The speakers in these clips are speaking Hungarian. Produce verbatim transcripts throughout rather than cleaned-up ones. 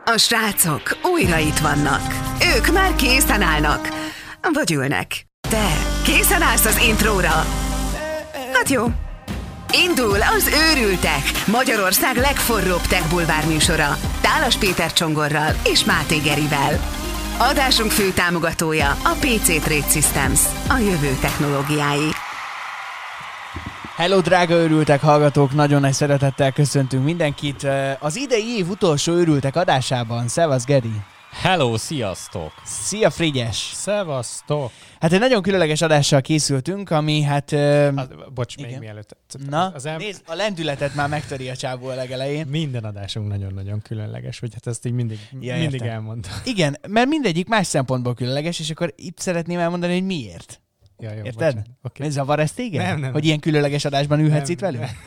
A srácok újra itt vannak. Ők már készen állnak. Vagy ülnek. Te készen állsz az intróra? Hát jó. Indul az Őrültek, Magyarország legforróbb tech bulvár műsora. Tálas Péter Csongorral és Máté Gerivel. Adásunk fő támogatója a pé cé Trade Systems, a jövő technológiái. Hello, drága Őrültek hallgatók! Nagyon nagy szeretettel köszöntünk mindenkit az idei év utolsó Őrültek adásában. Szevasz, Geri! Hello, sziasztok! Szia, Frigyes! Szevasztok! Hát egy nagyon különleges adással készültünk, ami hát... Uh, az, bocs, igen. még mielőtt... Na, az el... nézd, a lendületet már megtöri a csávó a legelején. Minden adásunk nagyon-nagyon különleges, hogy hát ezt így mindig, ja, mindig elmondtam. Igen, mert mindegyik más szempontból különleges, és akkor itt szeretném elmondani, hogy miért. Ja, jó, érted? Okay. Ez zavar ez téged? Nem, nem. Hogy ilyen különleges adásban ülhetsz nem, itt velünk? Nem.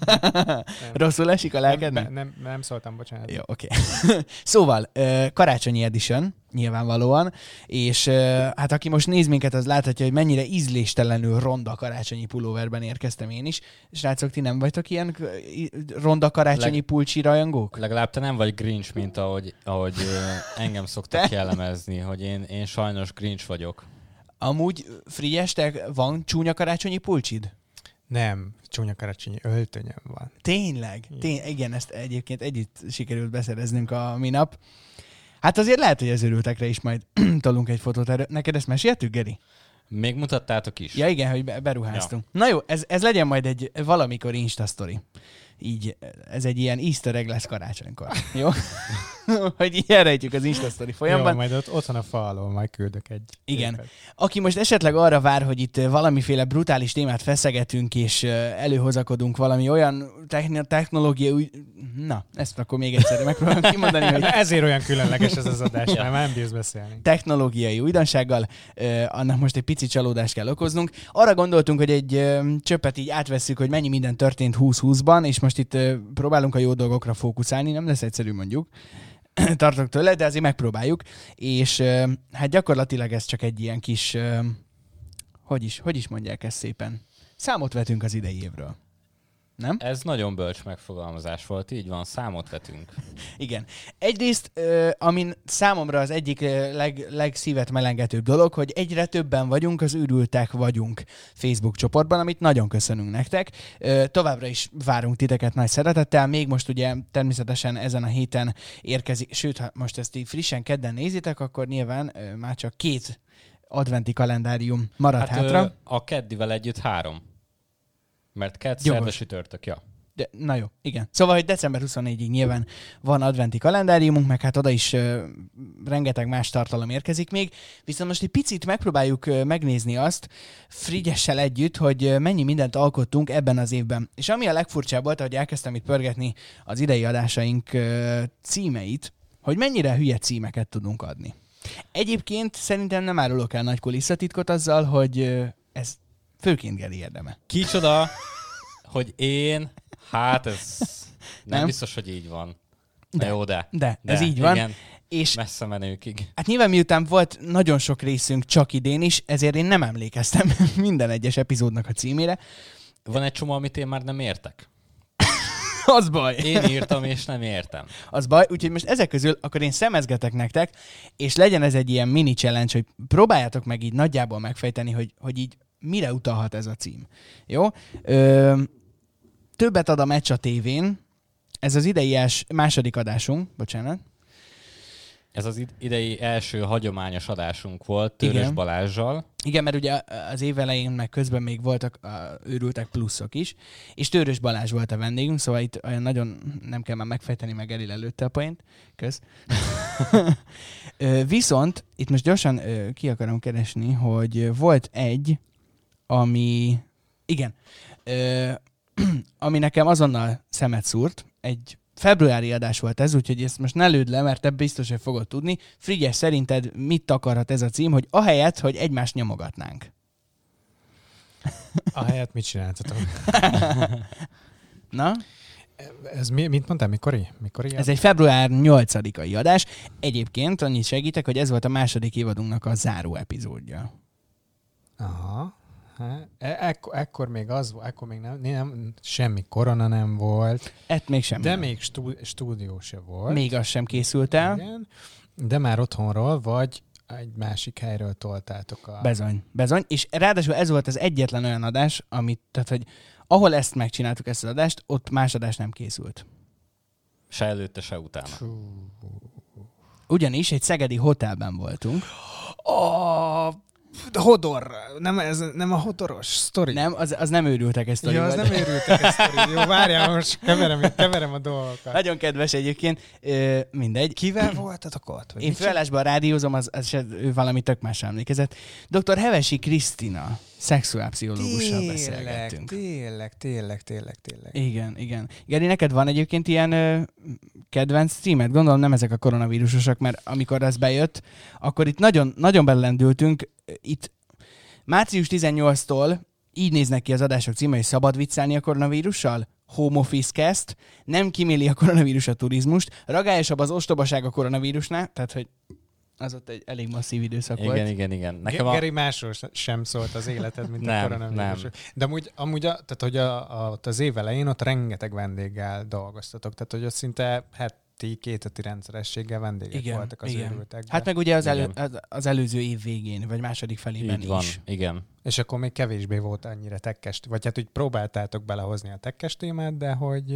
Rosszul esik a lelkednek? Nem, nem, nem szóltam, bocsánat. Jó, oké. Okay. Szóval, karácsonyi edition, nyilvánvalóan, és hát aki most néz minket, az láthatja, hogy mennyire ízléstelenül ronda karácsonyi pulóverben érkeztem én is. Srácok, ti nem vagytok ilyen ronda karácsonyi Leg... pulcsi rajongók? Legalább te nem vagy Grinch, mint ahogy, ahogy engem szoktak jellemezni, hogy én, én sajnos Grinch vagyok. Amúgy, Frigyes, te van csúnya karácsonyi pulcsid? Nem, csúnya karácsonyi öltönyöm van. Tényleg? Tény- igen, ezt egyébként együtt sikerült beszereznünk a minap. Hát azért lehet, hogy az Őrültekre is majd tolunk egy fotót erről. Neked ezt meséltük, Geri? Még mutattátok is. Ja igen, hogy beruháztunk. Ja. Na jó, ez, ez legyen majd egy valamikor Insta sztori. Így, ez egy ilyen easter egg lesz karácsonykor. Jó? Hogy így elrejtjük az Insta sztori folyamban. Jó, majd ott, ott van a fa alól, majd küldök egy Igen. Évet. Aki most esetleg arra vár, hogy itt valamiféle brutális témát feszegetünk, és előhozakodunk valami olyan techn- technológia új... Na, ezt akkor még egyszer megpróbálom kimondani, hogy... Ezért olyan különleges ez az adás, mert már nem bírsz beszélni. Technológiai újdonsággal, uh, annak most egy pici csalódást kell okoznunk. Arra gondoltunk, hogy egy uh, csöppet így átvesszük, hogy mennyi minden történt húsz húszban, és most itt uh, próbálunk a jó dolgokra fókuszálni, nem lesz egyszerű mondjuk. Tartok tőle, de azért megpróbáljuk. És uh, hát gyakorlatilag ez csak egy ilyen kis, uh, hogy is, hogy is mondják ezt szépen? Számot vetünk az idei évről. Nem? Ez nagyon bölcs megfogalmazás volt, így van, számot vetünk. Igen. Egyrészt, uh, amin számomra az egyik leg, legszívet melengetőbb dolog, hogy egyre többen vagyunk, az Őrültek vagyunk Facebook csoportban, amit nagyon köszönünk nektek. Uh, továbbra is várunk titeket nagy szeretettel, még most ugye természetesen ezen a héten érkezik, sőt, ha most ezt így frissen kedden nézitek, akkor nyilván uh, már csak két adventi kalendárium marad hát, hátra. Ö, a keddivel együtt három. Mert kedd, szerda, sütörtök, ja. De, na jó, igen. Szóval, hogy december huszonnégyedikéig nyilván van adventi kalendáriumunk, meg hát oda is uh, rengeteg más tartalom érkezik még. Viszont most egy picit megpróbáljuk uh, megnézni azt Frigyessel együtt, hogy uh, mennyi mindent alkottunk ebben az évben. És ami a legfurcsább volt, hogy elkezdtem itt pörgetni az idei adásaink uh, címeit, hogy mennyire hülye címeket tudunk adni. Egyébként szerintem nem árulok el nagy kulisszatitkot azzal, hogy uh, ez főként Geri érdeme. Kicsoda, hogy én, hát ez nem, nem biztos, hogy így van. De, jó, de, de. De, ez így van. Igen, és messze menőkig. Hát nyilván miután volt nagyon sok részünk csak idén is, ezért én nem emlékeztem minden egyes epizódnak a címére. Van egy csomó, amit én már nem értek. Az baj. Én írtam, és nem értem. Az baj, úgyhogy most ezek közül akkor én szemezgetek nektek, és legyen ez egy ilyen mini challenge, hogy próbáljátok meg így nagyjából megfejteni, hogy, hogy így mire utalhat ez a cím. Jó? Ö, többet ad a meccs a tévén. Ez az idei els, második adásunk. Bocsánat. Ez az idei első hagyományos adásunk volt Törös Igen. Balázssal. Igen, mert ugye az év elején meg közben még voltak a Őrültek pluszok is, és Törös Balázs volt a vendégünk, szóval itt olyan nagyon nem kell már megfejteni, meg Elil előtte a point. Kösz. Viszont itt most gyorsan ki akarom keresni, hogy volt egy, ami, igen, ami nekem azonnal szemet szúrt, egy februári adás volt ez, úgyhogy ezt most ne lőd le, mert te biztos, hogy fogod tudni. Frigyes, szerinted mit akarhat ez a cím, hogy ahelyett, hogy egymást nyomogatnánk? Ahelyett mit csináltatok? Na? Ez mi, mit mondtál, mikori? mikori ez egy február nyolcadikai adás. Egyébként annyit segítek, hogy ez volt a második évadunknak a záró epizódja. Aha. Hát, ekkor, ekkor még az volt, ekkor még nem, nem, semmi korona nem volt. Ett még semmi. De nem. még stú, stúdió se volt. Még az sem készült el. Igen, de már otthonról, vagy egy másik helyről toltátok a... Bezony, bezony. És ráadásul ez volt az egyetlen olyan adás, amit, tehát, hogy ahol ezt megcsináltuk, ezt az adást, ott más adás nem készült. Se előtte, se utána. Fú. Ugyanis egy szegedi hotelben voltunk. A Hodor, nem, ez nem a Hodoros sztori. Nem, az, az nem őrültek ezt a Ja, az nem őrültek ezt sztori. Jó, várjál, most keverem, keverem a dolgokat. Nagyon kedves egyébként. Ö, mindegy. Kivel voltatok ott? Vagy Én mit főállásban rádiózom, az, az se, ő valami tök másra emlékezett. doktor Hevesi Krisztina, szexuálpszichológussal beszélgettünk. Tényleg, tényleg, tényleg, tényleg. Igen, igen. Geri, neked van egyébként ilyen ö, kedvenc címet? Gondolom nem ezek a koronavírusosok, mert amikor ez bejött, akkor itt nagyon, nagyon belendültünk. Itt március tizennyolcadikától így néznek ki az adások címe, hogy szabad viccelni a koronavírussal? Home office cast, nem kiméli a koronavírus a turizmust, ragályosabb az ostobaság a koronavírusnál, tehát hogy az ott egy elég masszív időszak Igen, volt. igen, igen, igen. Nekem a... Geri másról sem szólt az életed, mint nem, a koronavírus. Nem. De amúgy, amúgy a, tehát, hogy a, a, ott az év elején ott rengeteg vendéggel dolgoztatok, tehát hogy ott szinte heti, két heti rendszerességgel vendégek igen, voltak az igen. őrültekben. Hát meg ugye az, elő, az, az előző év végén, vagy második felében Így van, is. igen. És akkor még kevésbé volt annyira tekkes, vagy hát úgy próbáltátok belehozni a tekkes témát, de hogy...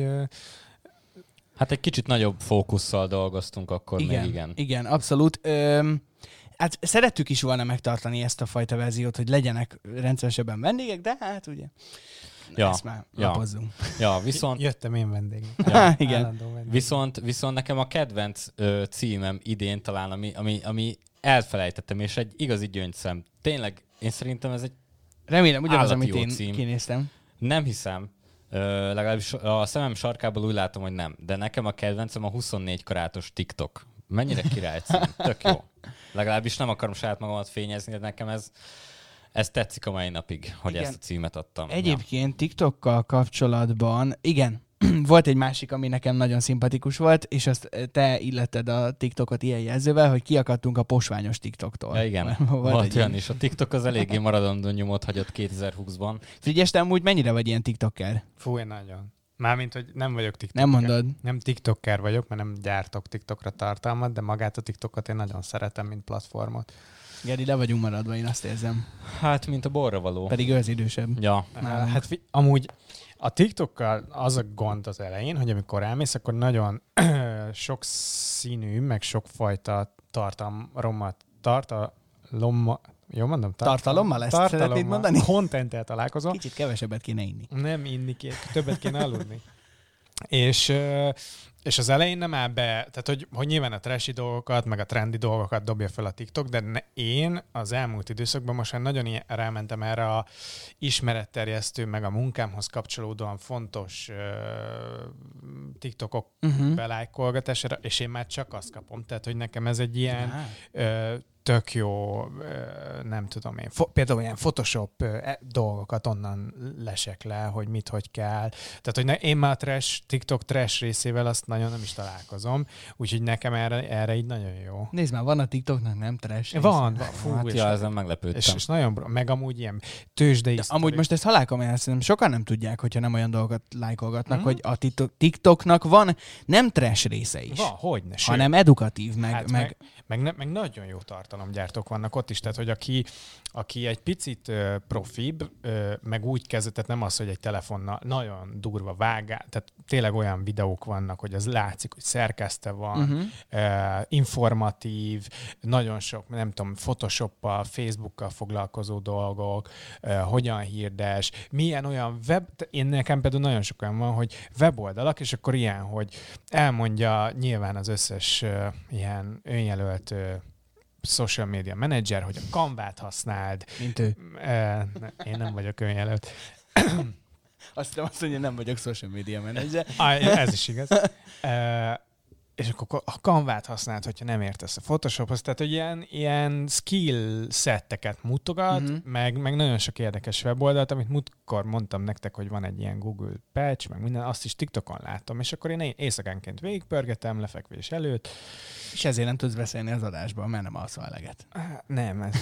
Hát egy kicsit nagyobb fókusszal dolgoztunk akkor igen, még, igen. Igen, abszolút. Öm, hát szerettük is volna megtartani ezt a fajta verziót, hogy legyenek rendszeresebben vendégek, de hát ugye Ja, ezt már ja. lapozzunk. Ja, viszont... Jöttem én vendég. Ja, igen. Viszont, viszont nekem a kedvenc ö, címem idén talán, ami, ami, ami elfelejtettem, és egy igazi gyöngyszem. Tényleg, én szerintem ez egy Remélem, ugyanaz, állati amit jó én cím. kinéztem. Nem hiszem. Ö, legalábbis a szemem sarkából úgy látom, hogy nem. De nekem a kedvencem a huszonnégy karátos TikTok. Mennyire király cím. Tök jó. Legalábbis nem akarom saját magamat fényezni, de nekem ez, ez tetszik a mai napig, hogy Igen. ezt a címet adtam. Egyébként TikTokkal kapcsolatban, igen, volt egy másik, ami nekem nagyon szimpatikus volt, és azt te illetted a TikTokot ilyen jelzővel, hogy kiakadtunk a posványos TikToktól. Ja, igen, volt, volt egy olyan is. A TikTok az eléggé maradandó nyomot hagyott kétezer-húszban. Frigyes, te amúgy mennyire vagy ilyen TikToker? Fú, én nagyon. Mármint, hogy nem vagyok TikToker. Nem mondod. Nem TikToker vagyok, mert nem gyártok TikTokra tartalmat, de magát a TikTokot én nagyon szeretem, mint platformot. Geri, le vagyunk maradva, én azt érzem. Hát, mint a borra való. Pedig ő az idősebb. Ja. Nálunk. Hát fi- amúgy a TikTokkal az a gond az elején, hogy amikor elmész, akkor nagyon sok színű, meg sokfajta tartalommal, tartalommal, jól mondom? Tartalommal ezt szeretnéd mondani? Contenttel találkozol. Kicsit kevesebbet kéne inni. Nem inni, kéne, többet kéne aludni. és, és az elején nem áll be, tehát hogy, hogy nyilván a trashy dolgokat, meg a trendi dolgokat dobja fel a TikTok, de ne, én az elmúlt időszakban most már nagyon ilyen, rámentem erre a ismeretterjesztő, meg a munkámhoz kapcsolódóan fontos uh, TikTokok uh-huh. belájkolgatására, és én már csak azt kapom. Tehát, hogy nekem ez egy ilyen uh, tök jó, nem tudom én, fo- például ilyen Photoshop dolgokat onnan lesek le, hogy mit, hogy kell. Tehát, hogy ne, én már a trash, TikTok trash részével azt nagyon nem is találkozom, úgyhogy nekem erre, erre így nagyon jó. Nézd már, van a TikToknak nem trash. Van, van. Fú, hát és, ja, ezen meglepődtem. és, és nagyon, meg amúgy ilyen tőzsdei. Amúgy most ezt halálkomolyan szerintem sokan nem tudják, hogyha nem olyan dolgokat lájkolgatnak, Hmm. hogy a TikTok, TikToknak van nem trash része is, Van, hogyne, hanem edukatív, meg... hát meg... meg, meg, meg, meg nagyon jó tartalomgyártók vannak ott is, tehát hogy aki, aki egy picit uh, profibb, uh, meg úgy kezdett, tehát nem az, hogy egy telefonnal nagyon durva vágál, tehát tényleg olyan videók vannak, hogy az látszik, hogy szerkesztve van, uh-huh. uh, informatív, nagyon sok, nem tudom, Photoshoppal, Facebookkal foglalkozó dolgok, uh, hogyan hirdes, milyen olyan web, én nekem például nagyon sok olyan van, hogy weboldalak, és akkor ilyen, hogy elmondja nyilván az összes uh, ilyen önjelölt uh, social media manager, hogy a Canvát használd. Mint ő. Én nem vagyok önjelölt. Azt nem azt mondja, nem vagyok social media manager. Ez is igaz. és akkor a Canvát használd, hogyha nem értesz a Photoshophoz. Tehát, hogy ilyen, ilyen skill setteket mutogat, Mhm. meg, meg nagyon sok érdekes weboldalt, amit múltkor mondtam nektek, hogy van egy ilyen Google Patch, meg minden, azt is TikTokon láttam, és akkor én éjszakánként végigpörgetem, lefekvés előtt. És ezért nem tudsz beszélni az adásban, mert nem alszol eleget. Á, Nem, ez...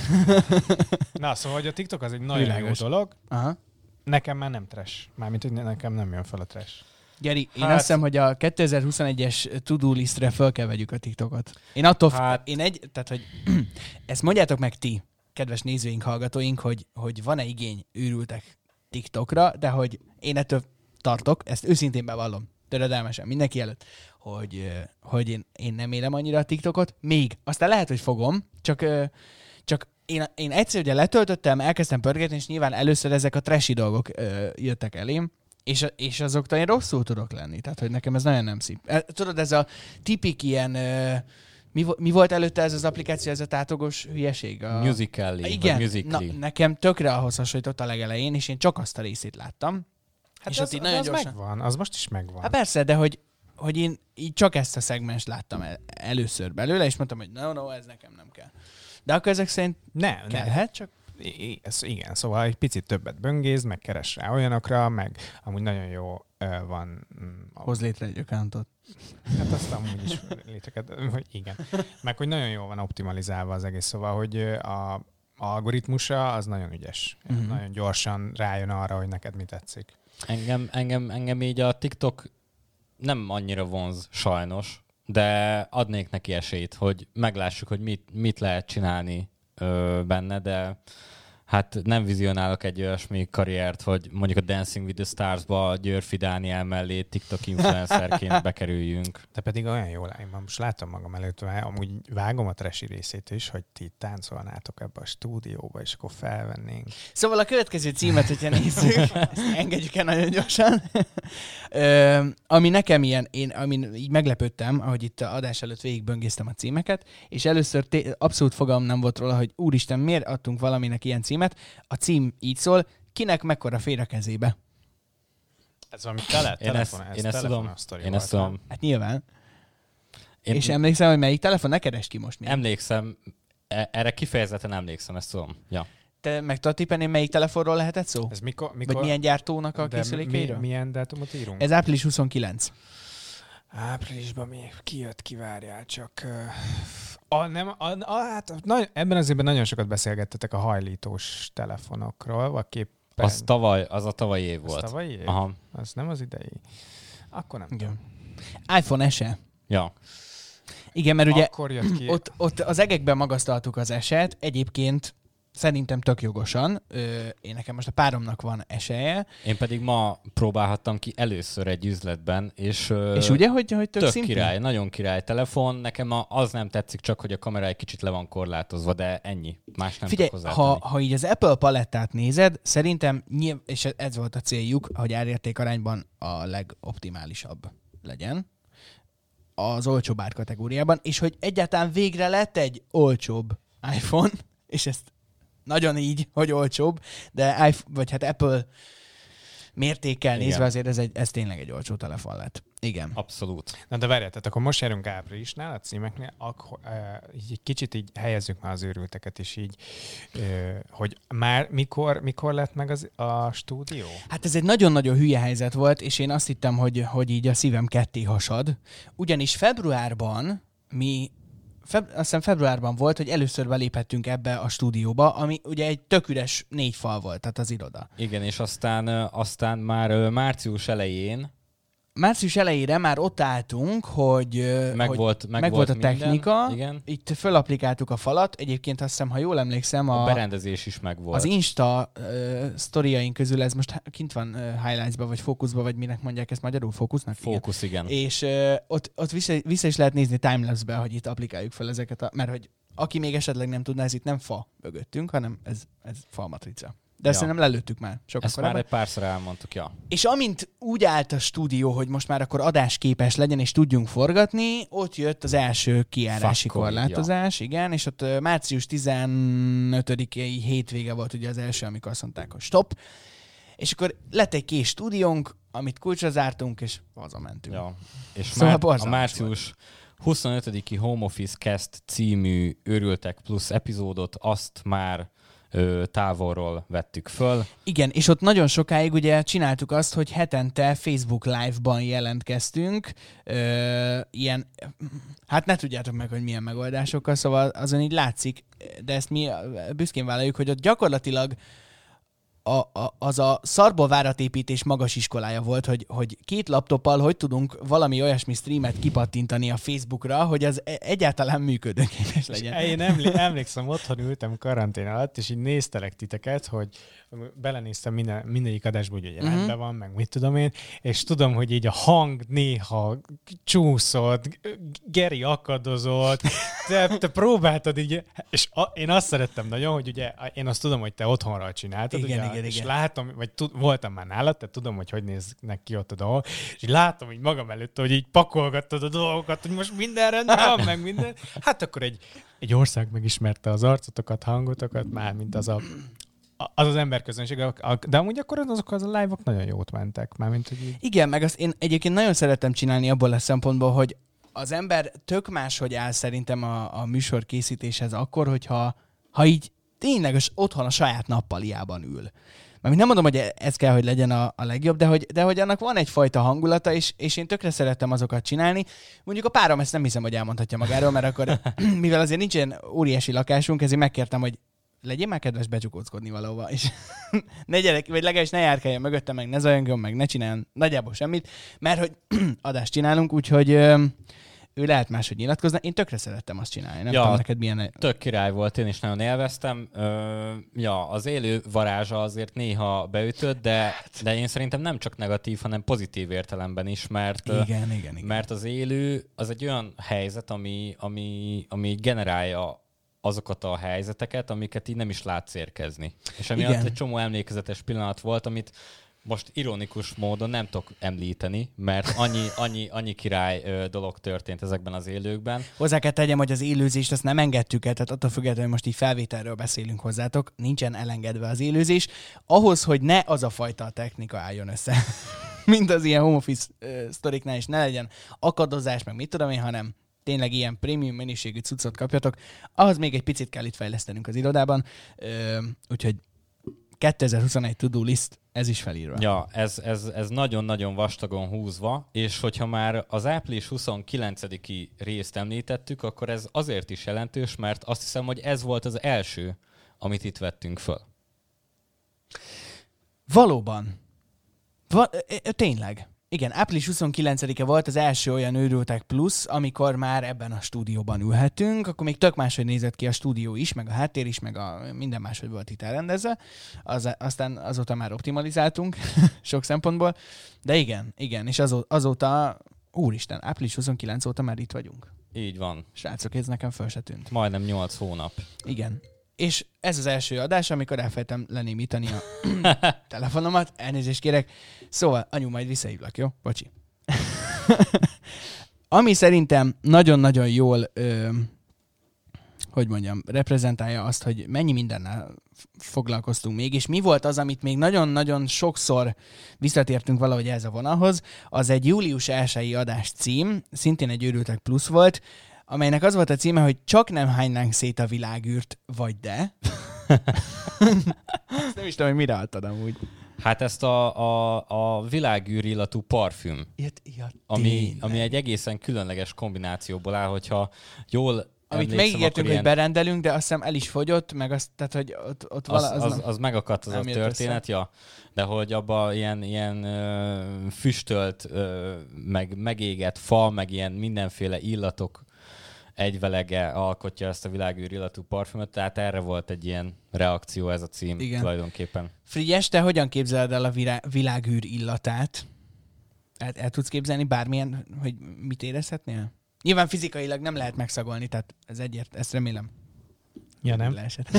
Na, szóval, hogy a TikTok az egy nagyon Világos. jó dolog, Aha. nekem már nem trash. Mármint, hogy nekem nem jön fel a trash. Gyeri, én Hát- azt hiszem, hogy a kétezer-huszonegyes to-do listre föl kell vegyük a TikTokot. Én attól, hát... Hát- én egy, tehát, hogy ezt mondjátok meg ti, kedves nézőink, hallgatóink, hogy, hogy van-e igény őrültek TikTokra, de hogy én ettől tartok, ezt őszintén bevallom, töredelmesen, mindenki előtt, hogy, ö, hogy én, én nem élem annyira a TikTokot, még. Aztán lehet, hogy fogom, csak, ö, csak én, én egyszer ugye letöltöttem, elkezdtem pörgetni, és nyilván először ezek a trashy dolgok ö, jöttek elém, és, és azoktól én rosszul tudok lenni. Tehát, hogy nekem ez nagyon nem szép. E, tudod, ez a tipik ilyen... Ö, mi, vo- mi volt előtte ez az applikáció, ez a tátogos hülyeség? A... Musical.ly, Igen, vagy na, Musical.ly. nekem tökre ahhoz hasonlított a legelején, és én csak azt a részét láttam. Hát és az, ott így az, nagyon az gyorsan... megvan, az most is megvan. Hát persze, de hogy, hogy én így csak ezt a szegmens láttam el, először belőle, és mondtam, hogy no, no, ez nekem nem kell. De akkor ezek szerint nem, nem. kellhet, csak I- I- ez, igen, szóval egy picit többet böngézd, meg keres rá olyanokra, meg amúgy nagyon jó ö, van... mm, a- hoz létre egy accountot. Hát azt amúgy is léteket, hogy igen. Meg hogy nagyon jól van optimalizálva az egész, szóval, hogy ö, a algoritmusa az nagyon ügyes. Mhm. Uh-huh. Nagyon gyorsan rájön arra, hogy neked mi tetszik. Engem, engem, engem így a TikTok nem annyira vonz sajnos, de adnék neki esélyt, hogy meglássuk, hogy mit, mit lehet csinálni ö, benne, de hát nem vizionálok egy olyasmi karriert, hogy mondjuk a Dancing with the Stars-ba Györfi Dániel mellé TikTok influencerként bekerüljünk. De pedig olyan jól, én most látom magam előtt, amúgy vágom a trashy részét is, hogy ti táncolnátok ebbe a stúdióba, és akkor felvennénk. Szóval a következő címet, hogyha nézzük, ezt engedjük el nagyon gyorsan. Ö, ami nekem ilyen, én amin így meglepődtem, ahogy itt a adás előtt végigböngésztem a címeket, és először té- abszolút fogalmam nem volt róla, hogy úristen, miért adtunk valaminek ilyen címet. A cím így szól, kinek mekkora fér a kezébe. Ez valami tele, Én ezt, telefon, ez én ezt tudom. telefonos sztori Én volt, ezt tudom. Hát nyilván. Én És emlékszem, hogy melyik telefon, ne keresd ki most még. emlékszem, e- erre kifejezetten emlékszem, ezt tudom. Ja. Te meg tudod tippelni, melyik telefonról lehetett szó? Ez mikor, mikor Vagy milyen gyártónak a de készülékeiről? mi, milyen dátumot írunk? Ez április huszonkilenc. Áprilisban még kijött, kivárjál csak. Uh, a, nem, a, a, hát, na, ebben az évben nagyon sokat beszélgettetek a hajlítós telefonokról, vagy képpen. Az tavaly, az a tavalyi év Az volt. tavalyi év? Aha. Az nem az idei? Akkor nem tudom. Igen. iPhone es e. Ja. Igen, mert ugye Akkor jött ki. ott, ott az egekben magasztaltuk az eset, egyébként szerintem tök jogosan. Ö, én nekem most a páromnak van eseje, Én pedig ma próbálhattam ki először egy üzletben, és, ö, és ugye, hogy, hogy tök, tök szimplán? király, nagyon király telefon. Nekem a, az nem tetszik, csak hogy a kamera egy kicsit le van korlátozva, de ennyi. Más nem Figyelj, tudok ha, hozzátenni. ha így az Apple palettát nézed, szerintem, nyilv, és ez volt a céljuk, hogy árérték arányban a legoptimálisabb legyen az olcsóbb árkategóriában, és hogy egyáltalán végre lett egy olcsóbb iPhone, és ezt nagyon így, hogy olcsóbb, de iPhone, vagy hát Apple mértékkel Igen. nézve azért ez, egy, ez tényleg egy olcsó telefon lett. Igen. Abszolút. Na de várjál, tehát akkor most járunk áprilisnál a címeknél, akkor uh, így egy kicsit így helyezzük már az őrülteket is így, uh, hogy már mikor, mikor lett meg az, a stúdió? Hát ez egy nagyon-nagyon hülye helyzet volt, és én azt hittem, hogy, hogy így a szívem ketté hasad. Ugyanis februárban mi, feb, azt hiszem februárban volt, hogy először beléphettünk ebbe a stúdióba, ami ugye egy tök üres négy fal volt, tehát az iroda. Igen, és aztán, ö, aztán már ö, március elején Március elejére már ott álltunk, hogy meg hogy volt, meg meg volt volt a minden. technika, Igen. itt fölapplikáltuk a falat, egyébként azt hiszem, ha jól emlékszem, A, a, a berendezés is meg volt. az Insta uh, sztoriaink közül ez most kint van uh, highlights-ba, vagy fókuszba, vagy minek mondják ezt magyarul, fókusznak? Igen. Fókusz, igen. És uh, ott, ott vissza, vissza is lehet nézni timelapse-be, hogy itt applikáljuk fel ezeket, a, mert hogy aki még esetleg nem tudná, ez itt nem fa mögöttünk, hanem ez, ez fa matrica. De ezt Ja. szerintem lelőttük már sokkal Ezt már korábban. egy párszor elmondtuk, ja. És amint úgy állt a stúdió, hogy most már akkor adásképes legyen, és tudjunk forgatni, ott jött az első kijárási Fuck Covid, korlátozás, igen, és ott ö, március tizenötödikei hétvége volt ugye az első, amikor azt mondták, hogy stop. És akkor lett egy kis stúdiónk, amit kulcsra zártunk, és hazamentünk. ja. És Szóval már, a borzalmas március huszonötödik Home Office Cast című Őrültek Plus epizódot, azt már ö, távolról vettük föl. Igen, és ott nagyon sokáig ugye csináltuk azt, hogy hetente Facebook Live-ban jelentkeztünk, ö, ilyen, hát ne tudjátok meg, hogy milyen megoldásokkal, szóval azon így látszik, de ezt mi büszkén vállaljuk, hogy ott gyakorlatilag A, a, az a szarból váratépítés magas iskolája volt, hogy, hogy két laptoppal hogy tudunk valami olyasmi streamet kipattintani a Facebookra, hogy az egyáltalán működőképes legyen. Én emlé- emlékszem, otthon ültem karantén alatt, és így néztelek titeket, hogy belenéztem minden, mindegyik adásba, hogy uh-huh. rendben van, meg mit tudom én, és tudom, hogy így a hang néha csúszott, Geri akadozott, te, te próbáltad így, és a, én azt szerettem nagyon, hogy ugye én azt tudom, hogy te otthonról csináltad, igen, ugye, igen, és igen. látom, vagy tud, voltam már nálad, tehát tudom, hogy hogy néznek ki ott a dolgok, és így látom így magam előtt, hogy így pakolgattad a dolgokat, hogy most minden rendben van, meg minden. Hát akkor egy, egy ország megismerte az arcotokat, hangotokat, már mint az a az az emberközönség, de amúgy akkor azok az a live-ok nagyon jót mentek. Mármint, hogy így... Igen, meg azt én egyébként nagyon szeretem csinálni abból a szempontból, hogy az ember tök máshogy áll szerintem a, a műsor készítéshez akkor, hogyha ha így tényleg otthon a saját nappaliában ül. Mert nem mondom, hogy ez kell, hogy legyen a, a legjobb, de hogy, de hogy annak van egyfajta hangulata, és, és én tökre szerettem azokat csinálni. Mondjuk a párom ezt nem hiszem, hogy elmondhatja magáról, mert akkor, mivel azért nincs ilyen óriási lakásunk, ezért megkértem, hogy legyél már kedves becsukózkodni valahova, és ne gyerek, vagy legalábbis ne járkáljon mögötte, meg ne zajongjon, meg ne csináljon nagyjából semmit, mert hogy adást csinálunk, úgyhogy ö, ő lehet máshogy nyilatkozna. Én tökre szerettem azt csinálni. Nem ja, tudom neked milyen... Tök király volt, én is nagyon élveztem. Ö, ja, az élő varázsa azért néha beütött, de, de én szerintem nem csak negatív, hanem pozitív értelemben is, mert, igen, igen, igen. mert az élő az egy olyan helyzet, ami, ami, ami generálja azokat a helyzeteket, amiket így nem is látsz érkezni. És emiatt igen. egy csomó emlékezetes pillanat volt, amit most ironikus módon nem tudok említeni, mert annyi, annyi, annyi király ö, dolog történt ezekben az élőkben. Hozzá kell tegyem, hogy az élőzést azt nem engedtük el, tehát attól függetlenül, hogy most így felvételről beszélünk hozzátok, nincsen elengedve az élőzés, ahhoz, hogy ne az a fajta technika álljon össze, mint az ilyen home office uh, sztoriknál, és ne legyen akadozás, meg mit tudom én, hanem tényleg ilyen prémium mennyiségű cuccot kapjatok, ahhoz még egy picit kell itt fejlesztenünk az irodában, uh, úgyhogy kétezer-huszonegy to-do list, ez is felírva. Ja, ez, ez, ez nagyon-nagyon vastagon húzva, és hogyha már az április huszonkilencediki részt említettük, akkor ez azért is jelentős, mert azt hiszem, hogy ez volt az első, amit itt vettünk föl. Valóban. Va- tényleg. Igen, április huszonkilencedike volt az első olyan Őrültek Plusz, amikor már ebben a stúdióban ülhetünk, akkor még tök máshogy nézett ki a stúdió is, meg a háttér is, meg a minden máshogy volt itt elrendezve. Az, aztán azóta már optimalizáltunk sok szempontból, de igen, igen, és azó, azóta, úristen, április huszonkilencedike óta már itt vagyunk. Így van. Srácok, ez nekem föl se tűnt. Majdnem nyolc hónap. Igen. És ez az első adás, amikor elfelejtem lenémítani a telefonomat. Elnézést kérek. Szóval, anyu, majd visszahívlak, jó? Bocsi. Ami szerintem nagyon-nagyon jól, ö, hogy mondjam, reprezentálja azt, hogy mennyi mindennel foglalkoztunk még, és mi volt az, amit még nagyon-nagyon sokszor visszatértünk valahogy ez a vonalhoz, az egy július elsejei adás cím, szintén egy Őrültek Plusz volt, amelynek az volt a címe, hogy csak nem hánynánk szét a világűrt, vagy de. Ezt nem is tudom, hogy mire adtad amúgy. Hát ezt a, a, a világűr illatú parfüm, Ilyet, ja, ami, ami egy egészen különleges kombinációból áll, hogyha jól amit megígértünk, hogy berendelünk, de azt hiszem el is fogyott, meg azt, tehát, hogy ott, ott az, vala... Az, az, az megakadt az a történet, ja. De hogy abban ilyen, ilyen ö, füstölt, ö, meg megégett fa, meg ilyen mindenféle illatok egyvelege alkotja ezt a világűr illatú parfümöt, tehát erre volt egy ilyen reakció ez a cím. Igen. Tulajdonképpen. Frigyes, te hogyan képzeled el a virá- világűr illatát? El, el tudsz képzelni bármilyen, hogy mit érezhetnél? Nyilván fizikailag nem lehet megszagolni, tehát ez egyért, ezt remélem. Ja, nem?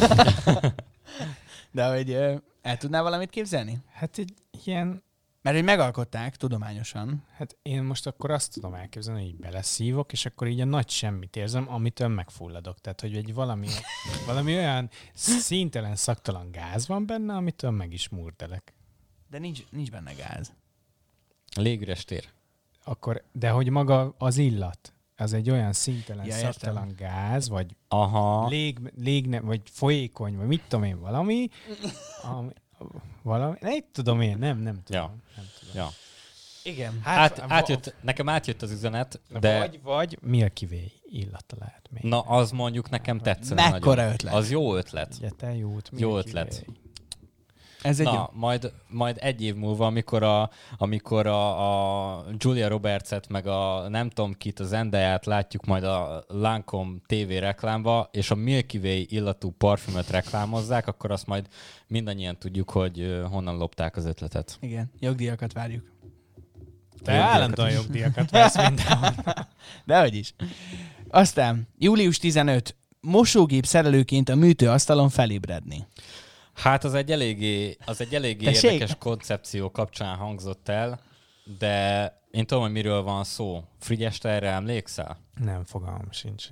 De hogy el tudnál valamit képzelni? Hát egy ilyen... Mert hogy megalkották tudományosan. Hát én most akkor azt tudom elképzelni, hogy így beleszívok, és akkor így a nagy semmit érzem, amitől megfulladok. Tehát, hogy egy valami, valami olyan színtelen, szaktalan gáz van benne, amitől meg is murtelek. De nincs, nincs benne gáz. Légüres tér. Akkor, de hogy maga az illat? az egy olyan szintelen, Ja, szaktalan gáz, vagy Aha. lég, lég, vagy folyékony, vagy mit tudom én, valami, ami, valami, nem tudom én, nem, nem tudom. Ja. Nem tudom. Ja. Igen. Át, Hát, átjött, nekem átjött az üzenet, de Vagy, vagy Milky Way illata lehet még. na az mondjuk nekem tetszene Mekkora nagyon. ötlet. Az jó ötlet. Ugye te jót, Jó Milky ötlet. Way. Ez egy jó. Na, majd, majd egy év múlva, amikor a, amikor a, a Julia Robertset, meg a nem tudom kit, a Zendayát látjuk majd a Lancome té vé reklámba, és a Milky Way illatú parfümöt reklámozzák, akkor azt majd mindannyian tudjuk, hogy ö, honnan lopták az ötletet. Igen, jogdíjakat várjuk. Te Jogdíjakat állandóan is. jogdíjakat vesz mindenhol. Dehogy is. Aztán július tizenötödike mosógép szerelőként a műtőasztalon felébredni. Hát az egy eléggé, az egy eléggé Tessék? érdekes koncepció kapcsán hangzott el, de én tudom, hogy miről van szó. Frigyes, te erre emlékszel? Nem, fogalmam sincs.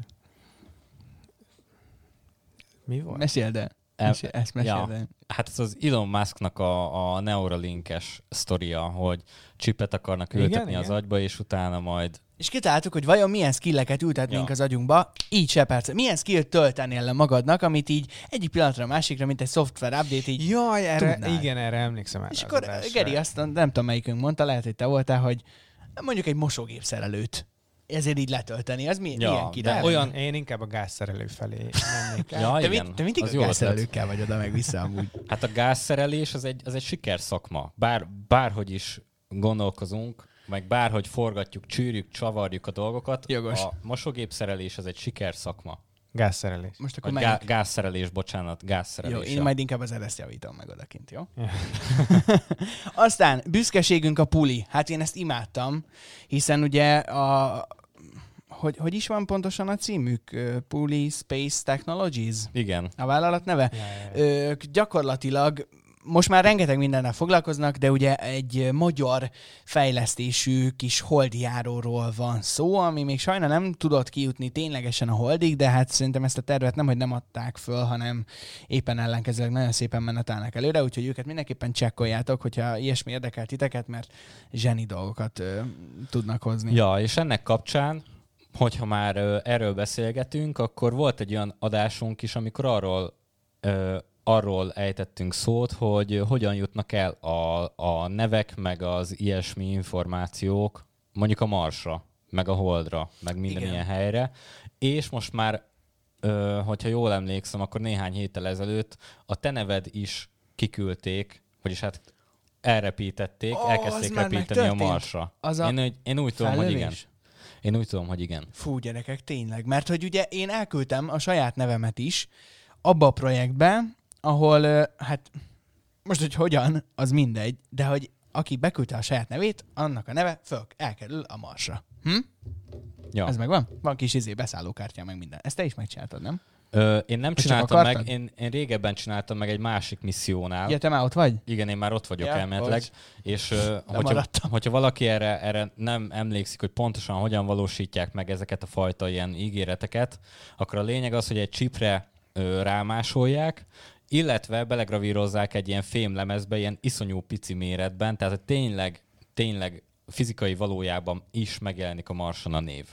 Mi volt? Meséld el. El- Mesél, ezt meséld Ja. el. Hát ez az Elon Musknak a, a Neuralinkes sztoria, hogy csipet akarnak Igen, ültetni igen. az agyba, és utána majd... És kitaláltuk, hogy vajon milyen skilleket ültetnénk Ja. az agyunkba, így se perc. Milyen skillt töltenél le magadnak, amit így egyik pillanatra a másikra, mint egy szoftver update, így... Jaj, erre, tudnád. igen, erre emlékszem. Erre És az akkor adásra. Geri azt nem tudom melyikünk mondta, lehet, hogy te voltál, hogy mondjuk egy mosógép szerelőt. Ezért így letölteni. Az mi, Ja, milyen de király? olyan- Én inkább a gázszerelő felé mennék el. Ja, Te, igen, mind, te mindig az a jó ötlet. gázszerelőkkel vagy oda meg vissza amúgy. Hát a gázszerelés az egy, az egy sikerszakma. Bár, bárhogy is gondolkozunk, meg bárhogy forgatjuk, csűrjük, csavarjuk a dolgokat, Jogos. a mosógépszerelés az egy sikerszakma. Gázszerelés. Most akkor Vagy melyik? gá- gázszerelés, bocsánat, Jó, gázszerelés. én ja. majd inkább az ereszt javítom meg odakint, jó? Aztán büszkeségünk a puli. Hát én ezt imádtam, hiszen ugye a... Hogy, hogy is van pontosan a címük? Ö, Puli Space Technologies? Igen. A vállalat neve? Ja, ja, ja. Ők gyakorlatilag most már rengeteg mindennel foglalkoznak, de ugye egy magyar fejlesztésű kis holdjáróról van szó, ami még sajna nem tudott kijutni ténylegesen a holdig, de hát szerintem ezt a tervet nem, hogy nem adták föl, hanem éppen ellenkezőleg nagyon szépen menetelnek előre, úgyhogy őket mindenképpen csekkoljátok, hogyha ilyesmi érdekel titeket, mert zseni dolgokat ö, tudnak hozni. Ja, és ennek kapcsán, hogyha már ö, erről beszélgetünk, akkor volt egy olyan adásunk is, amikor arról, ö, arról ejtettünk szót, hogy ö, hogyan jutnak el a, a nevek, meg az ilyesmi információk mondjuk a Marsra, meg a Holdra, meg minden Igen. ilyen helyre. És most már, ö, hogyha jól emlékszem, akkor néhány héttel ezelőtt a te neved is kiküldték, vagyis hát elrepítették, Ó, az elkezdték már repíteni a megtörtént? Marsra. Az a Én, úgy- én úgy tudom, hogy igen. Fellövés? Én úgy tudom, hogy igen. Fú, gyerekek, tényleg. Mert hogy ugye én elküldtem a saját nevemet is abba a projektbe, ahol, ö, hát most, hogy hogyan, az mindegy, de hogy aki beküldte a saját nevét, annak a neve föl elkerül a Marsra. Hm? Ja. Ez megvan? Van kis izé beszállókártya, meg minden. Ezt te is megcsináltad, nem? Ö, én nem Vagy csak csináltam akartad? meg, én, én régebben csináltam meg egy másik missziónál. Ja, te már ott vagy? Igen, én már ott vagyok Ja, elméletileg. bocs. És ö, hogyha, maradtam. hogyha valaki erre, erre nem emlékszik, hogy pontosan hogyan valósítják meg ezeket a fajta ilyen ígéreteket, akkor a lényeg az, hogy egy csipre ö, rámásolják, illetve belegravírozzák egy ilyen fémlemezbe, ilyen iszonyú pici méretben, tehát hogy tényleg, tényleg fizikai valójában is megjelenik a Marson a név.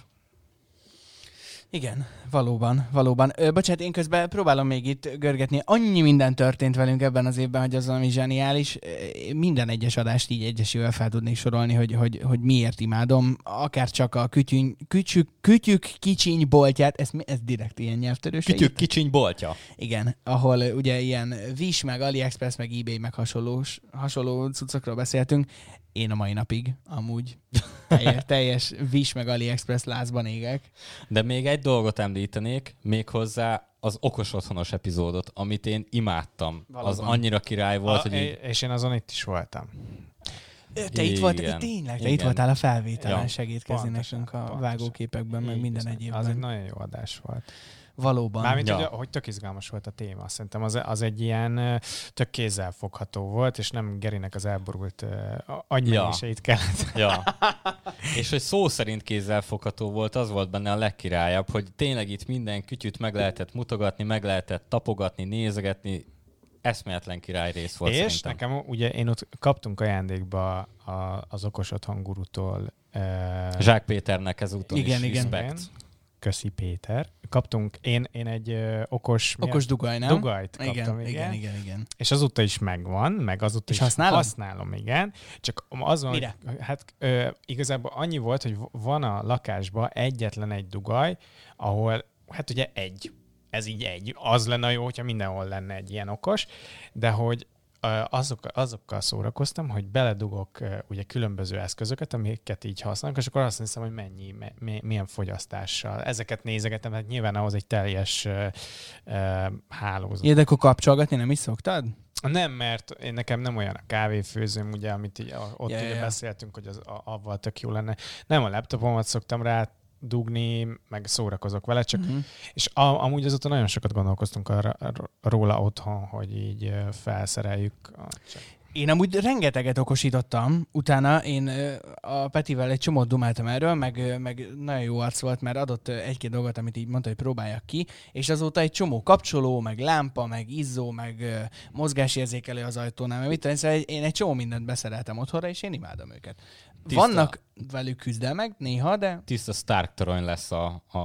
Igen, valóban, valóban. Ö, bocsánat, én közben próbálom még itt görgetni. Annyi minden történt velünk ebben az évben, hogy az valami zseniális. Ö, Minden egyes adást így egyesével fel tudnék sorolni, hogy, hogy, hogy miért imádom. Akár csak a kütyűny, kütyük, kütyük kicsiny boltját, ez, mi- ez direkt ilyen nyelvtörős. Kütyük kicsiny boltja. Igen, ahol ö, ugye ilyen Wish, meg AliExpress, meg eBay, meg hasonlós, hasonló cuccokról beszéltünk. Én a mai napig amúgy teljes, teljes Wish, meg AliExpress lázban égek. De még egy dolgot említenék, méghozzá az okos otthonos epizódot, amit én imádtam. Valóban. Az annyira király volt, A, hogy így, és én azon itt is voltam. Ö, Te itt voltál, Igen, tényleg, te igen. itt voltál a felvételen, Ja, segítkezni pontosan, nekünk a pontosan. vágóképekben, meg Így minden bizony. egyébben. Az egy nagyon jó adás volt. Valóban. Mármint, Ja. hogy, hogy tök izgalmas volt a téma. Szerintem az, az egy ilyen ö, tök kézzelfogható volt, és nem Gerinek az elborult agymenéseit kellett. ja. És hogy szó szerint kézzelfogható volt, az volt benne a legkirályabb, hogy tényleg itt minden kütyüt meg lehetett mutogatni, meg lehetett tapogatni, nézegetni, eszméletlen király rész volt És szerintem. nekem ugye én ott kaptunk ajándékba a, az Okos Otthon gurutól. Uh, Zsák Péternek ezúton igen, is igen. respect. Köszi Péter. Kaptunk, én, én egy uh, okos... Okos dugaj, nem? Dugajt igen, kaptam, igen. igen, igen, igen. És azóta is megvan, meg azóta És is használod? használom, igen. Csak az van, Mire? hogy hát ö, igazából annyi volt, hogy van a lakásban egyetlen egy dugaj, ahol, hát ugye egy, ez így egy. Az lenne jó, hogyha mindenhol lenne egy ilyen okos, de hogy Azok, azokkal szórakoztam, hogy beledugok uh, ugye különböző eszközöket, amiket így használok, és akkor azt hiszem, hogy mennyi, me, milyen fogyasztással. Ezeket nézegetem, hát nyilván ahhoz egy teljes uh, uh, hálózat. Ja, de akkor kapcsolgatni nem is szoktad? Nem, mert én nekem nem olyan a kávéfőzőm, ugye, amit így, ott ja, ugye ja. beszéltünk, hogy az, a, avval tök jó lenne. Nem a laptopomat szoktam rá dugni, meg szórakozok vele, csak Uh-huh. és a, amúgy azóta nagyon sokat gondolkoztunk arra, róla otthon, hogy így felszereljük. A, csak... Én amúgy rengeteget okosítottam, utána én ö, a Petivel egy csomót dumáltam erről, meg, ö, meg nagyon jó arc volt, mert adott ö, egy-két dolgot, amit így mondta, hogy próbáljak ki, és azóta egy csomó kapcsoló, meg lámpa, meg izzó, meg ö, mozgásérzékelő az ajtónál, meg mit tudom, szóval én egy csomó mindent beszereltem otthonra, és én imádom őket. Tiszta. Vannak velük küzdelmek néha, de Tiszta Stark torony lesz a, a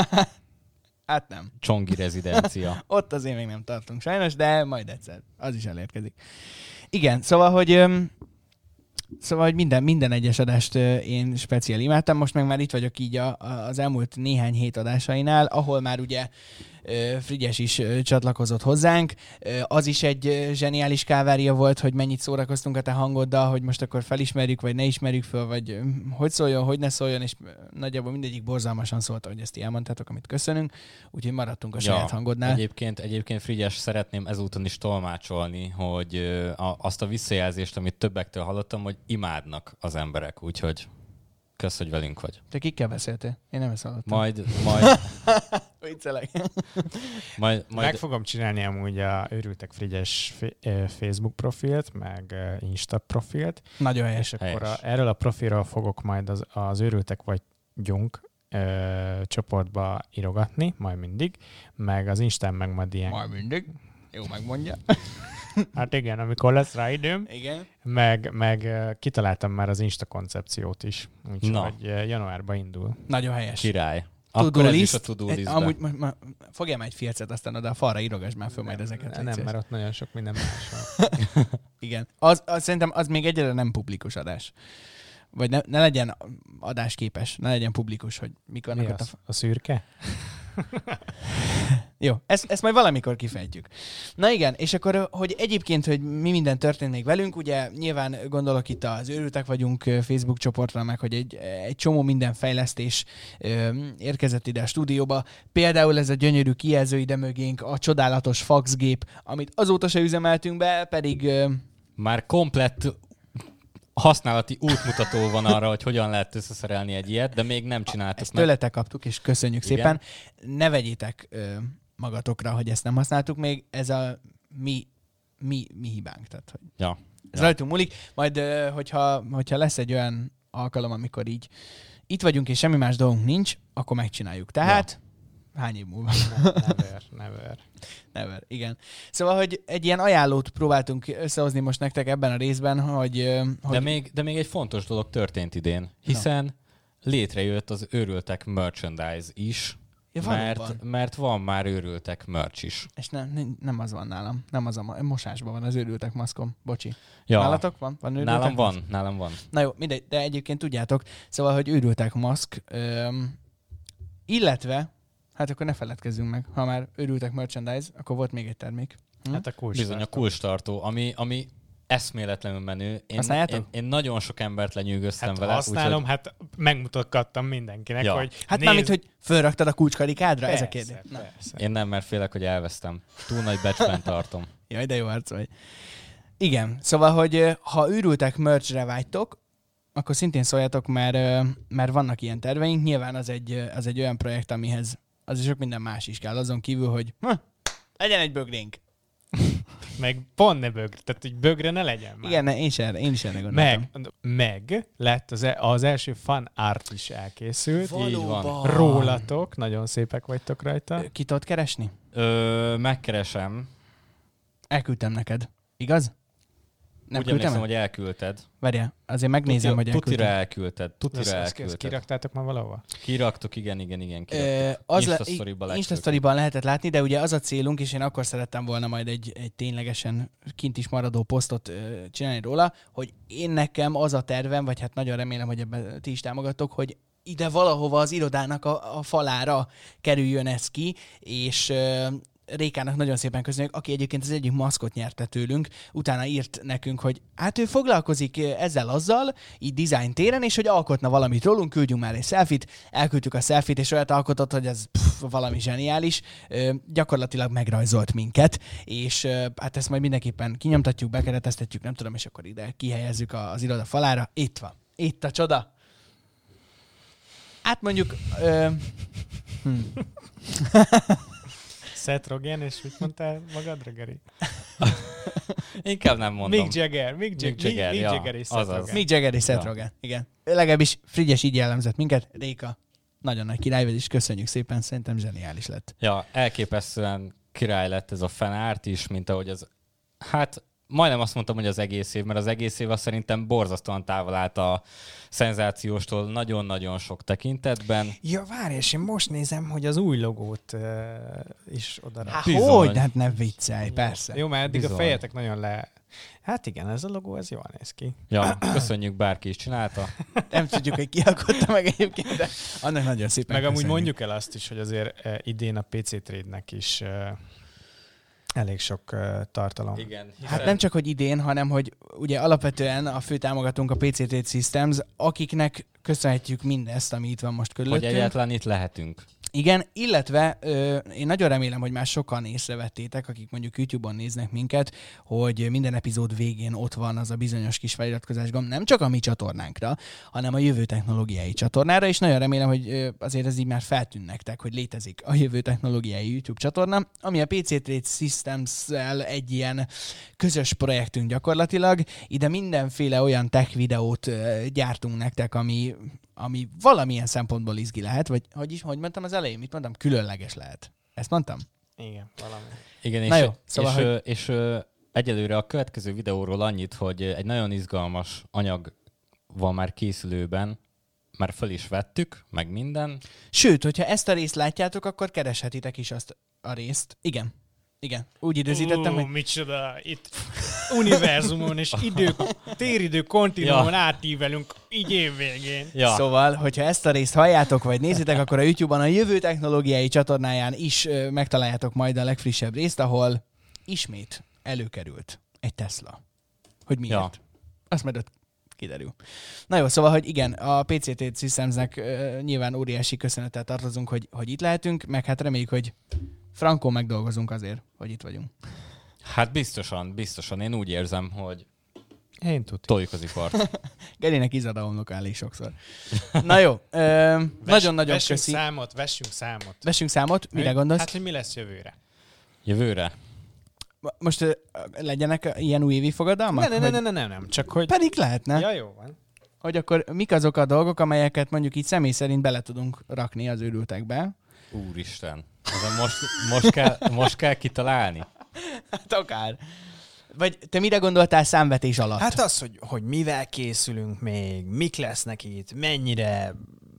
hát nem. Csongi rezidencia. Ott azért még nem tartunk sajnos, de majd egyszer. Az is elérkezik. Igen, szóval, hogy öm, szóval, hogy minden, minden egyes adást ö, én speciál imádtam. Most meg már itt vagyok így a, a, az elmúlt néhány hét adásainál, ahol már ugye ö, Frigyes is ö, csatlakozott hozzánk. Ö, az is egy ö, zseniális kávária volt, hogy mennyit szórakoztunk a te hangoddal, hogy most akkor felismerjük, vagy ne ismerjük föl, vagy ö, hogy szóljon, hogy ne szóljon, és ö, nagyjából mindegyik borzalmasan szólt, hogy ezt ti elmondtátok, amit köszönünk. Úgyhogy maradtunk a saját hangodnál. Egyébként, egyébként Frigyes, szeretném ezúton is tolmácsolni, hogy ö, a, azt a visszajelzést, amit többektől hallottam, hogy imádnak az emberek, úgyhogy kösz, hogy velünk vagy. Te kikkel beszéltél? Én nem ezt hallottam. Majd, majd, Viccelek. majd, majd Meg fogom csinálni amúgy a Őrültek Frigyes Facebook profilt, meg Insta profilt, Nagyon és helyes. akkor a, Helyes. erről a profilról fogok majd az, az Őrültek vagyunk ö, csoportba írogatni, majd mindig, meg az Instán meg majd ilyen... Majd mindig. Jó, megmondja. Hát igen, amikor lesz rá időm, Igen. meg, meg ö, kitaláltam már az Insta koncepciót is, úgyhogy Na. ö, januárban indul. Nagyon helyes. király. To-do Akkor ez is list. a to-do Eh, listbe. Amúgy ma, ma, fogjál már egy filcet, aztán oda a falra írogass már föl majd ezeket. Nem, légy nem, szíves. mert ott nagyon sok minden más van. Igen. Az, az, szerintem az még egyre nem publikus adás. Vagy ne, ne legyen adásképes, ne legyen publikus, hogy mik vannak Mi ott az? a... A szürke? Jó, ezt, ezt majd valamikor kifejtjük. Na igen, és akkor, hogy egyébként, hogy mi minden történt még velünk, ugye nyilván gondolok itt az Őrültek vagyunk Facebook csoportra, meg hogy egy, egy csomó minden fejlesztés ö, érkezett ide a stúdióba. Például ez a gyönyörű kijelző ide mögénk, a csodálatos faxgép, amit azóta se üzemeltünk be, pedig... Ö, Már komplett használati útmutató van arra, hogy hogyan lehet összeszerelni egy ilyet, de még nem csináltuk ezt meg. tőletek kaptuk, és köszönjük Igen. szépen. Ne vegyétek ö, magatokra, hogy ezt nem használtuk még, ez a mi, mi, mi hibánk. Tehát, hogy Ja. ez Ja. rajtunk múlik. Majd, ö, hogyha, hogyha lesz egy olyan alkalom, amikor így itt vagyunk, és semmi más dolgunk nincs, akkor megcsináljuk. Tehát hány év múlva? Never, never. Never, igen. Szóval, hogy egy ilyen ajánlót próbáltunk összehozni most nektek ebben a részben, hogy... ö, hogy De, még, de még egy fontos dolog történt idén, hiszen létrejött az Őrültek merchandise is, ja, mert, valóban. mert van már Őrültek merch is. És nem, nem, nem az van nálam. Nem az a ma- mosásban van az őrültek maszkom. Bocsi. Ja, Nálatok van? Van őrültek nálam maszk? van, nálam van. Na jó, mindegy, de egyébként tudjátok, szóval, hogy őrültek maszk, öm, illetve, hát akkor ne feledkezzünk meg, ha már őrültek merchandise, akkor volt még egy termék. Hm? Hát a kulcs. Bizony a kulcstartó, ami, ami eszméletlenül menő. Én, Használjátok? én, én nagyon sok embert lenyűgöztem Hát vele. használom, úgyhogy hát megmutattam mindenkinek, Ja. hogy Hát nézd- mármint, hogy fölraktad a kulcskarikádra? Ez a Persze, kérdés. Na. persze. én nem, mert félek, hogy elvesztem. Túl nagy becsben tartom. Jaj, de jó arc vagy. Igen, szóval, hogy ö, ha őrültek merchre vágytok, akkor szintén szóljatok, mert, ö, mert vannak ilyen terveink. Nyilván az egy, ö, az egy olyan projekt, amihez az is sok minden más is kell. Azon kívül, hogy hm, legyen egy bögrénk. Meg pont ne bögre, tehát hogy bögre ne legyen már. Igen, ne, én, is erre, én is erre gondoltam. Meg, meg lett az, e- az első fan art is elkészült. Így van. Rólatok, nagyon szépek vagytok rajta. Ki tudod keresni? Ö, megkeresem. Elküldtem neked. Igaz? Nem Úgy küldtem emlékszem, el? hogy elküldted. Várjál, azért megnézem, hogy Tutira elküldtem. elküldted. Tutira Ezt, ezt elküldted. kiraktátok már valahova? Kiraktuk, igen, igen, igen. Ö, Kiraktuk. az le, Instastoryba Instastoryban lehetett látni, de ugye az a célunk, és én akkor szerettem volna majd egy, egy ténylegesen kint is maradó posztot ö, csinálni róla, hogy én nekem az a tervem, vagy hát nagyon remélem, hogy ebben ti is támogatok, hogy ide valahova az irodának a, a falára kerüljön ez ki, és ö, Rékának nagyon szépen köszönjük, aki egyébként az egyik maszkot nyerte tőlünk, utána írt nekünk, hogy hát ő foglalkozik ezzel-azzal, így design téren, és hogy alkotna valamit rólunk, küldjünk már egy selfit, elküldtük a selfit, és olyat alkotott, hogy ez pff, valami zseniális, ö, gyakorlatilag megrajzolt minket, és ö, hát ezt majd mindenképpen kinyomtatjuk, bekereteztetjük, nem tudom, és akkor ide kihelyezzük az iroda falára. Itt van. Itt a csoda. Hát mondjuk... Ö, hm. Seth Rogen, és mit mondtál magadra, Geri? Inkább nem mondom. Mick Jagger, Mick, Jag- Mick Jagger, Mick ja, Jagger és Seth azaz. Rogen. Mick Jagger és Seth Ja. Rogen. Igen. Legalábbis Frigyes így jellemzett minket. Réka, nagyon nagy király vagy, és köszönjük szépen, szerintem zseniális lett. Ja, elképesztően király lett ez a fanart is, mint ahogy az... Hát majdnem azt mondtam, hogy az egész év, mert az egész év az szerintem borzasztóan távol állt a szenzációstól nagyon-nagyon sok tekintetben. Ja, várj, és én most nézem, hogy az új logót uh, is oda Hát Bizony. hogy? Hát ne viccelj, persze. Jó, mert eddig Bizony. a fejetek nagyon le... Hát igen, ez a logó, ez jól néz ki. Ja, köszönjük, bárki is csinálta. Nem tudjuk, hogy ki alkotta meg egyébként, de annak nagyon szépen Meg amúgy köszönjük. mondjuk el azt is, hogy azért uh, idén a pé cé Trade-nek is uh, elég sok uh, tartalom. Igen. Hát nem csak, hogy idén, hanem, hogy ugye alapvetően a fő támogatónk a pé cé Trade Systems, akiknek köszönhetjük mindezt, ami itt van most hogy körülöttünk. egyáltalán itt lehetünk. Igen, illetve ö, én nagyon remélem, hogy már sokan észrevettétek, akik mondjuk YouTube-on néznek minket, hogy minden epizód végén ott van az a bizonyos kis feliratkozás gomb, nem csak a mi csatornánkra, hanem a Jövő Technológiai csatornára, és nagyon remélem, hogy ö, azért ez így már feltűn nektek, hogy létezik a Jövő Technológiai YouTube csatorna, ami a pé cé Trade Systems-szel egy ilyen közös projektünk gyakorlatilag. Ide mindenféle olyan tech videót ö, gyártunk nektek, ami ami valamilyen szempontból izgi lehet, vagy hogy is, hogy mondtam az elején, mit mondtam? Különleges lehet. Ezt mondtam? Igen, valami. Igen, és, Na jó, szóval, és, hogy- hogy... és, és egyelőre a következő videóról annyit, hogy egy nagyon izgalmas anyag van már készülőben, már föl is vettük, meg minden. Sőt, hogyha ezt a részt látjátok, akkor kereshetitek is azt a részt. Igen. Igen. Úgy időzítettem, Ú, hogy micsoda, itt univerzumon és idő, téridő kontinuumon Ja. átívelünk így évvégén. Ja. Szóval, hogyha ezt a részt halljátok, vagy nézitek, akkor a YouTube-on a Jövő Technológiai csatornáján is ö, megtaláljátok majd a legfrissebb részt, ahol ismét előkerült egy Tesla. Hogy miért? Ja. Azt majd ott kiderül. Na jó, szóval, hogy igen, a pé cé Trade Systemsnek ö, nyilván óriási köszönettel tartozunk, hogy, hogy itt lehetünk, meg hát reméljük, hogy frankon megdolgozunk azért, hogy itt vagyunk. Hát biztosan, biztosan. Én úgy érzem, hogy Én tudom. toljuk az ipart. Gerinek izad a homlok elég sokszor. Na jó, ö, nagyon-nagyon vessünk köszi. számot, vessünk számot. Vessünk számot, mire gondolsz? Hát, hogy mi lesz jövőre? Jövőre. Most ö, legyenek ilyen újévi fogadalmak? Ne, ne, ne, Hogy- ne, ne, ne, nem, csak hogy... Pedig lehetne, Ja, jó van. hogy akkor mik azok a dolgok, amelyeket mondjuk így személy szerint bele tudunk rakni az őrültekbe. Úristen. Ezen most, most, kell, most kell kitalálni. Hát akár. Vagy te mire gondoltál számvetés alatt? Hát az, hogy, hogy mivel készülünk még, mik lesznek itt, mennyire,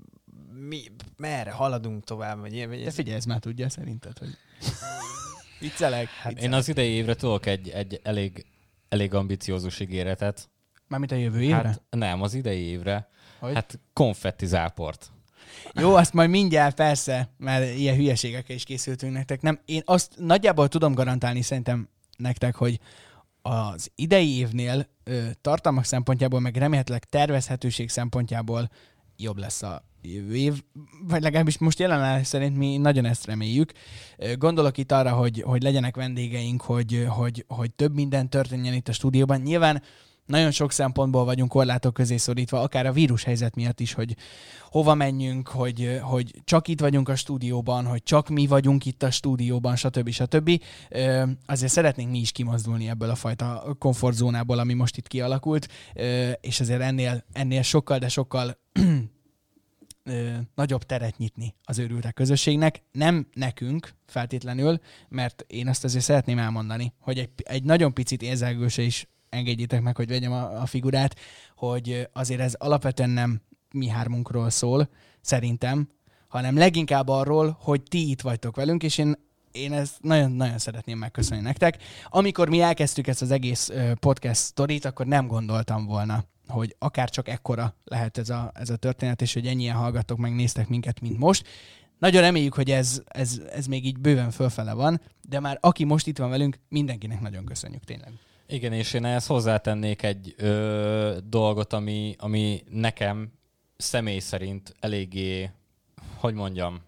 mi, merre haladunk tovább, vagy, vagy te ez... figyelj, ez már tudja szerinted, hogy... Viccelek. Hát viccelek. én az idei évre tudok egy, egy elég, elég ambiciózus ígéretet. Mármint a jövő évre? Hát nem, az idei évre. Hogy? Hát konfetti záport. Jó, azt majd mindjárt persze, mert ilyen hülyeségekkel is készültünk nektek. Nem, én azt nagyjából tudom garantálni szerintem nektek, hogy az idei évnél ö, tartalmak szempontjából, meg remélhetőleg tervezhetőség szempontjából jobb lesz a jövő év, vagy legalábbis most jelenállás szerint mi nagyon ezt reméljük. Ö, Gondolok itt arra, hogy, hogy legyenek vendégeink, hogy, hogy, hogy több minden történjen itt a stúdióban. Nyilván nagyon sok szempontból vagyunk korlátok közé szorítva, akár a vírushelyzet miatt is, hogy hova menjünk, hogy, hogy csak itt vagyunk a stúdióban, hogy csak mi vagyunk itt a stúdióban, stb. stb. Ö, Azért szeretnénk mi is kimozdulni ebből a fajta komfortzónából, ami most itt kialakult, Ö, és azért ennél, ennél sokkal, de sokkal ö, nagyobb teret nyitni az őrültek közösségnek. Nem nekünk feltétlenül, mert én azt azért szeretném elmondani, hogy egy, egy nagyon picit érzelgőse is engedjétek meg, hogy vegyem a, a figurát, hogy azért ez alapvetően nem mi hármunkról szól, szerintem, hanem leginkább arról, hogy ti itt vagytok velünk, és én, én ezt nagyon-nagyon szeretném megköszönni nektek. Amikor mi elkezdtük ezt az egész podcast sztorit, akkor nem gondoltam volna, hogy akár csak ekkora lehet ez a, ez a történet, és hogy ennyien hallgattok, meg néztek minket, mint most. Nagyon reméljük, hogy ez, ez, ez még így bőven fölfele van, de már aki most itt van velünk, mindenkinek nagyon köszönjük tényleg. Igen, és én ehhez hozzátennék egy ö, dolgot, ami, ami nekem személy szerint eléggé, hogy mondjam,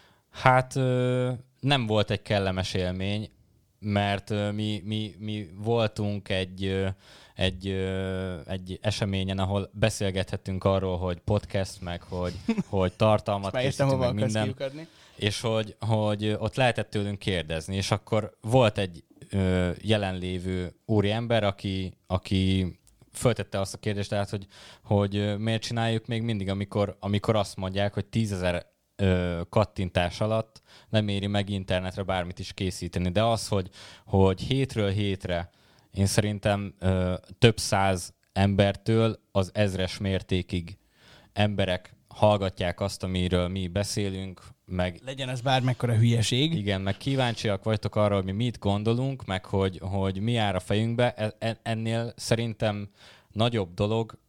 hát ö, nem volt egy kellemes élmény, mert ö, mi, mi, mi voltunk egy, ö, egy, ö, egy eseményen, ahol beszélgethettünk arról, hogy podcast, meg hogy, hogy tartalmat készítünk, meg minden, és hogy, hogy ott lehetett tőlünk kérdezni, és akkor volt egy ö, jelenlévő úriember, aki, aki föltette azt a kérdést, tehát, hogy, hogy miért csináljuk még mindig, amikor, amikor azt mondják, hogy tízezer ö, kattintás alatt nem éri meg internetre bármit is készíteni. De az, hogy, hogy hétről hétre én szerintem ö, több száz embertől az ezres mértékig emberek hallgatják azt, amiről mi beszélünk, meg... Legyen ez bármekkora hülyeség. Igen, meg kíváncsiak vagytok arra, hogy mi mit gondolunk, meg hogy, hogy mi jár a fejünkbe. Ennél szerintem nagyobb dolog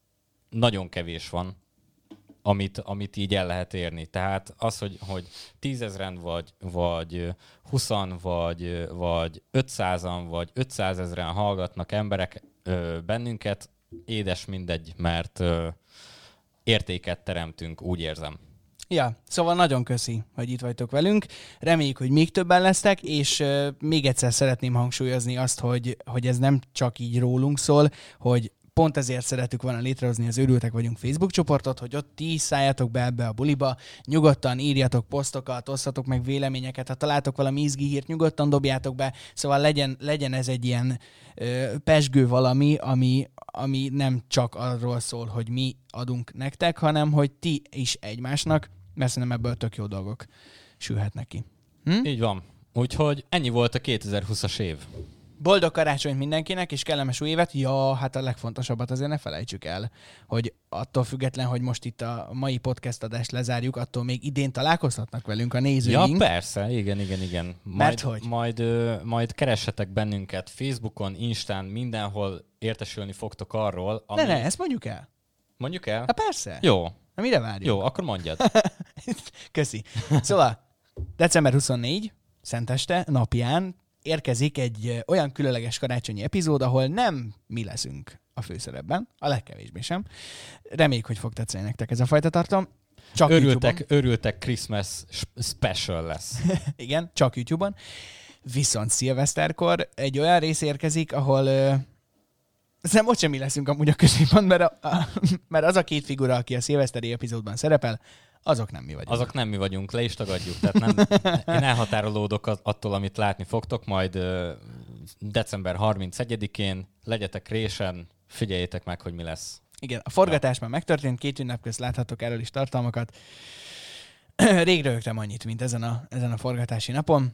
nagyon kevés van, amit, amit így el lehet érni. Tehát az, hogy, hogy tízezren, vagy, vagy huszan, vagy, vagy ötszázan, vagy ötszázezren hallgatnak emberek ö, bennünket, édes mindegy, mert ö, értéket teremtünk, úgy érzem. Ja, szóval nagyon köszi, hogy itt vagytok velünk. Reméljük, hogy még többen lesztek, és uh, még egyszer szeretném hangsúlyozni azt, hogy, hogy ez nem csak így rólunk szól, hogy pont ezért szeretük volna létrehozni az Őrültek vagyunk Facebook csoportot, hogy ott ti szálljatok be ebbe a buliba, nyugodtan írjatok posztokat, osztatok meg véleményeket, ha találtok valami izgi hírt, nyugodtan dobjátok be, szóval legyen, legyen ez egy ilyen ö, pezsgő valami, ami, ami nem csak arról szól, hogy mi adunk nektek, hanem hogy ti is egymásnak, mert szerintem ebből tök jó dolgok sülhetnek ki. Hm? Így van. Úgyhogy ennyi volt a kétezer-húszas év. Boldog karácsonyt mindenkinek, és kellemes új évet. Ja, hát a legfontosabbat azért ne felejtsük el, hogy attól független, hogy most itt a mai podcast adást lezárjuk, attól még idén találkozhatnak velünk a nézőink. Ja, persze, igen, igen, igen. Majd, Mert hogy? Majd, ö, majd keressetek bennünket Facebookon, Instán, mindenhol értesülni fogtok arról. Ami... Ne, ne, ezt mondjuk el. Mondjuk el? Hát persze. Jó. Na, mire várjuk? Jó, akkor mondjad. Köszi. Szóval december huszonnégy, Szenteste napján érkezik egy olyan különleges karácsonyi epizód, ahol nem mi leszünk a főszerepben, a legkevésbé sem. Reméljük, hogy fog tetszeni nektek ez a fajta tartalom. Csak örültek, örültek Christmas special lesz. Igen, csak YouTube-on. Viszont szilveszterkor egy olyan rész érkezik, ahol uh, nem ott sem mi leszünk amúgy a középont, mert, a, a, mert az a két figura, aki a szilveszteri epizódban szerepel, azok nem mi vagyunk. Azok nem mi vagyunk, le is tagadjuk. Tehát nem, én elhatárolódok attól, amit látni fogtok, majd uh, december harmincegyedikén legyetek résen, figyeljétek meg, hogy mi lesz. Igen, a forgatás már megtörtént, két ünnep közt láthatok erről is tartalmakat. Rég röhögtem annyit, mint ezen a, ezen a forgatási napon.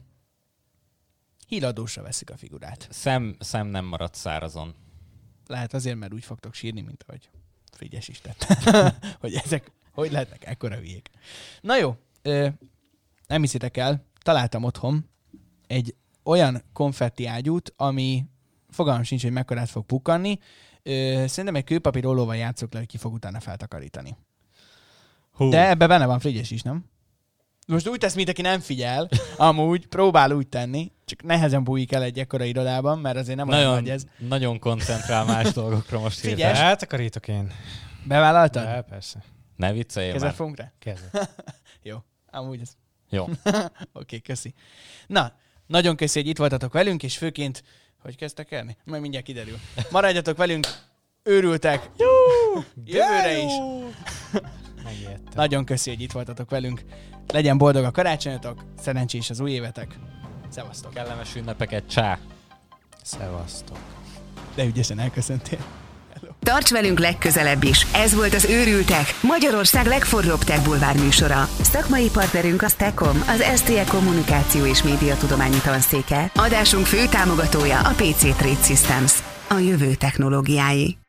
Híradósra veszik a figurát. Szem, szem nem maradt szárazon. Lehet azért, mert úgy fogtok sírni, mint ahogy Frigyes is tett. Hogy ezek hogy lehetnek ekkora hülyék. Na jó, ö, nem hiszitek el, találtam otthon egy olyan konfetti ágyút, ami fogalmam sincs, hogy mekkorát fog pukkanni. Ö, szerintem egy kőpapír ollóval játszok le, hogy ki fog utána feltakarítani. Hú. De ebbe benne van Frigyes is, nem? Most úgy tesz, mint aki nem figyel, amúgy próbál úgy tenni, csak nehezen bújik el egy ekkora irodában, mert azért nem olyan nagy ez. Nagyon koncentrál más dolgokra most Frigyes. hirtelen. Eltakarítok én. Bevállaltad? De, persze. Ne vicceljél Kezet már. fogunk rá? Kezet. Jó, amúgy ez. Jó. Oké, okay, köszi. Na, nagyon köszi, hogy itt voltatok velünk, és főként, hogy kezdtek elni? Majd mindjárt kiderül. Maradjatok velünk, őrültek. Jó! Jövőre is. Megijedtem. Nagyon köszi, hogy itt voltatok velünk. Legyen boldog a karácsonyotok, szerencsés az új évetek. Szevasztok. Kellemes ünnepeket, csá! Szevasztok. De ügyesen elköszöntél. Hello. Tarts velünk legközelebb is. Ez volt az Őrültek, Magyarország legforróbb tech bulvár műsora. Szakmai partnerünk a Stecom, az es té e Kommunikáció és Médiatudományi Tanszéke. Adásunk fő támogatója a pé cé Trade Systems, a jövő technológiái.